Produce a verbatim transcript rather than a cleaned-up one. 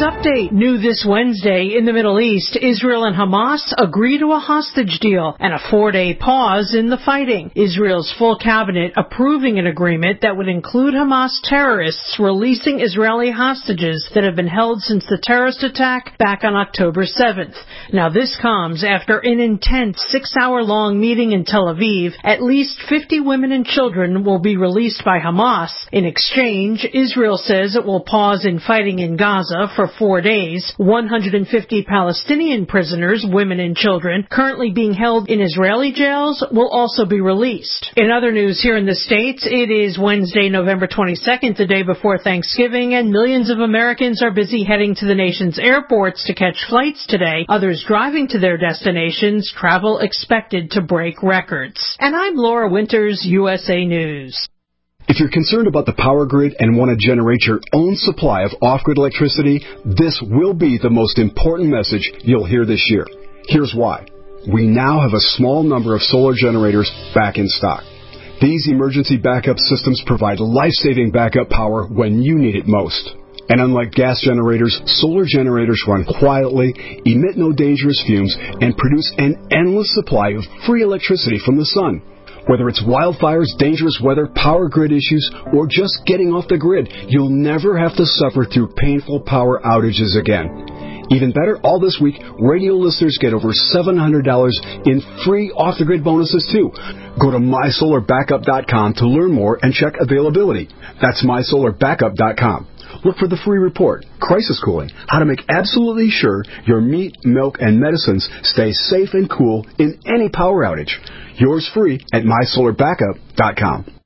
update. New this Wednesday in the Middle East, Israel and Hamas agree to a hostage deal and a four-day pause in the fighting. Israel's full cabinet approving an agreement that would include Hamas terrorists releasing Israeli hostages that have been held since the terrorist attack back on October seventh. Now this comes after an intense six-hour-long meeting in Tel Aviv. At least fifty women and children will be released by Hamas. In exchange, Israel says it will pause in fighting in Gaza for four days. one hundred fifty Palestinian prisoners, women and children, currently being held in Israeli jails will also be released. In other news here in the States, it is Wednesday, November twenty-second, the day before Thanksgiving, and millions of Americans are busy heading to the nation's airports to catch flights today. Others driving to their destinations, travel expected to break records. And I'm Laura Winters, U S A News. If you're concerned about the power grid and want to generate your own supply of off-grid electricity, this will be the most important message you'll hear this year. Here's why. We now have a small number of solar generators back in stock. These emergency backup systems provide life-saving backup power when you need it most. And unlike gas generators, solar generators run quietly, emit no dangerous fumes, and produce an endless supply of free electricity from the sun. Whether it's wildfires, dangerous weather, power grid issues, or just getting off the grid, you'll never have to suffer through painful power outages again. Even better, all this week, radio listeners get over seven hundred dollars in free off-the-grid bonuses, too. Go to my solar backup dot com to learn more and check availability. That's my solar backup dot com. Look for the free report, Crisis Cooling, how to make absolutely sure your meat, milk, and medicines stay safe and cool in any power outage. Yours free at my solar backup dot com.